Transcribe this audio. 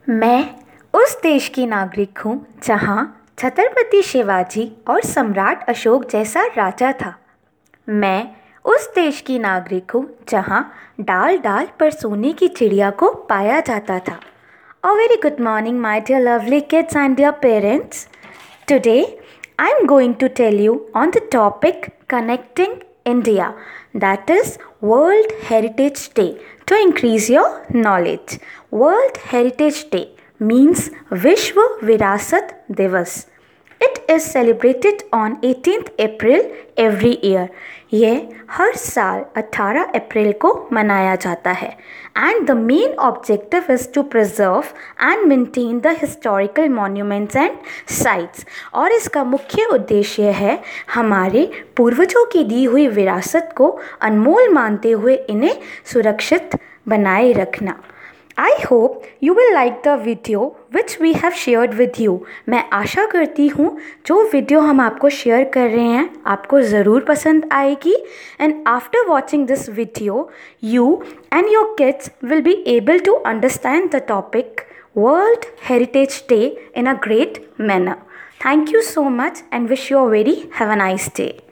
मैं उस देश की नागरिक हूँ जहाँ छत्रपति शिवाजी और सम्राट अशोक जैसा राजा था। मैं उस देश की नागरिक हूँ जहाँ डाल डाल पर सोने की चिड़िया को पाया जाता था। A very good morning, my dear lovely kids and dear parents. Today, I am going to tell you on the topic Connecting India, that is World Heritage Day. To increase your knowledge, World Heritage Day means Vishwa Virasat Divas. It is celebrated on 18th April every year. यह हर साल 18 अप्रैल को मनाया जाता है and the main objective is to preserve and maintain the historical monuments and sites. और इसका मुख्य उद्देश्य है हमारे पूर्वजों की दी हुई विरासत को अनमोल मानते हुए इन्हें सुरक्षित बनाए रखना। I hope you will like the video which we have shared with you. मैं आशा करती हूँ जो वीडियो हम आपको शेयर कर रहे हैं आपको ज़रूर पसंद आएगी and after watching this video you and your kids will be able to understand the topic World Heritage Day in a great manner. Thank you so much and wish you a very have a nice day.